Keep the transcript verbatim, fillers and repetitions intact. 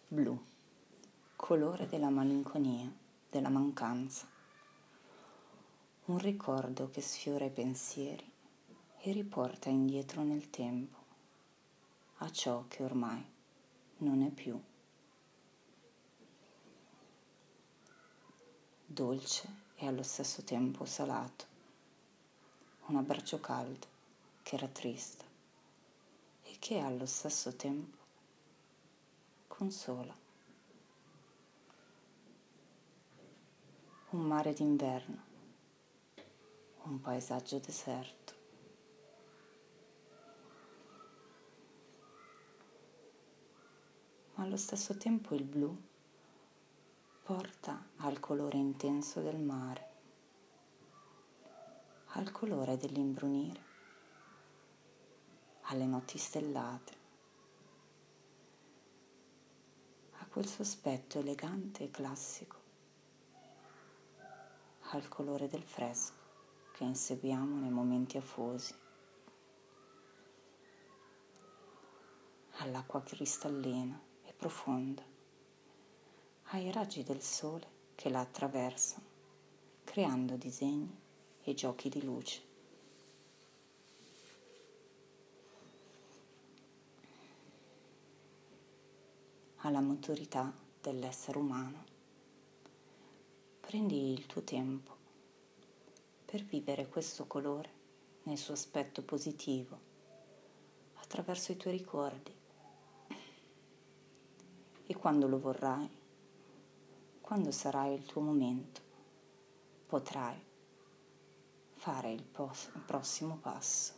Blu, colore della malinconia, della mancanza. Un ricordo che sfiora i pensieri e riporta indietro nel tempo a ciò che ormai non è più. Dolce e allo stesso tempo salato. Un abbraccio caldo che rattrista e che allo stesso tempo consola. Un mare d'inverno, un paesaggio deserto. Ma allo stesso tempo il blu porta al colore intenso del mare, al colore dell'imbrunire, alle notti stellate, a quel sospetto elegante e classico, al colore del fresco che inseguiamo nei momenti afosi, all'acqua cristallina e profonda, ai raggi del sole che la attraversano, creando disegni e giochi di luce. Alla maturità dell'essere umano. Prendi il tuo tempo per vivere questo colore nel suo aspetto positivo, attraverso i tuoi ricordi. E quando lo vorrai, quando sarà il tuo momento, potrai fare il, pos- il prossimo passo.